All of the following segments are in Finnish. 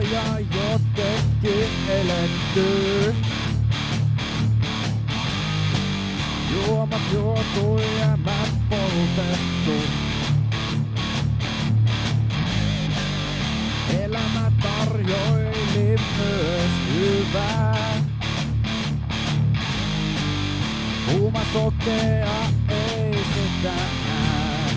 ja jotenkin eletty. Juomat juotu ja mä poltettu. Elämä tarjoili myös hyvää. Kuuma sokea ei sitä näe.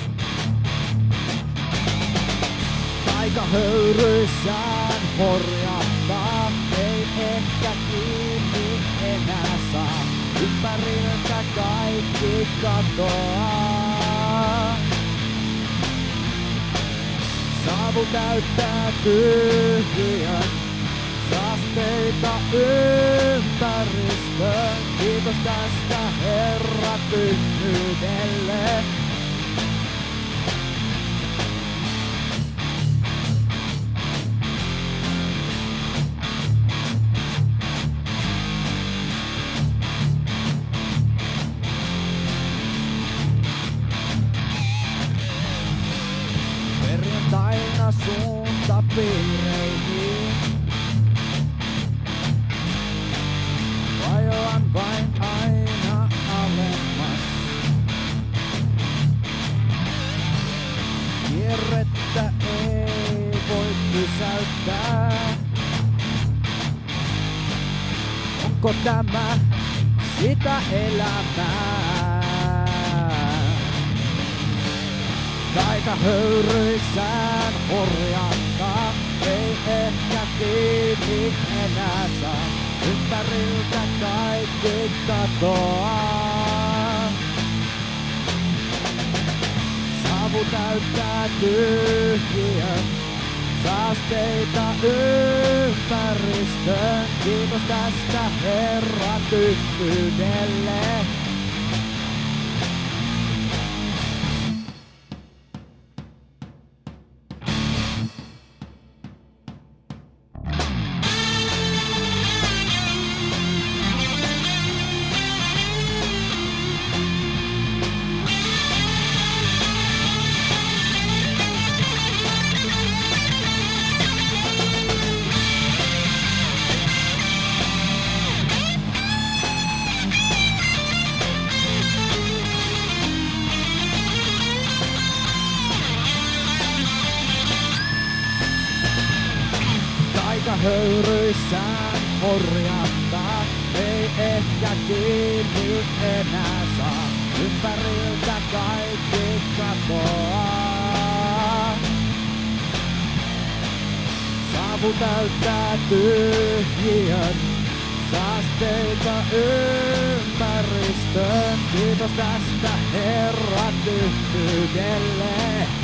Taikahöyryissään horjahtaa, ei ehkä kiinni enää saa. Ympäriltä kaikki katoaa. Savu täyttää tyhjän, saasteita ympäristöön. Kiitos tästä Herra tyhjyydelle. Perjantaina suunta piireihin. Vajoan vain aina alemmas. Kierrettä ei voi pysäyttää. Onko tämä sitä elämää? Taikahöyryissään horjahtaa, ei ehkä kiinni enää saa. Ympäriltä kaikki katoaa. Savu täyttää tyhjän, saasteita ympäristöön. Kiitos tästä Herra tyhjyydelle. Taikahöyryissään horjahtaa, ei ehkä kiinni enää saa. Ympäriltä kaikki katoaa. Savu täyttää tyhjän, saasteita ympäristöön. Kiitos tästä Herra tyhjyydelle.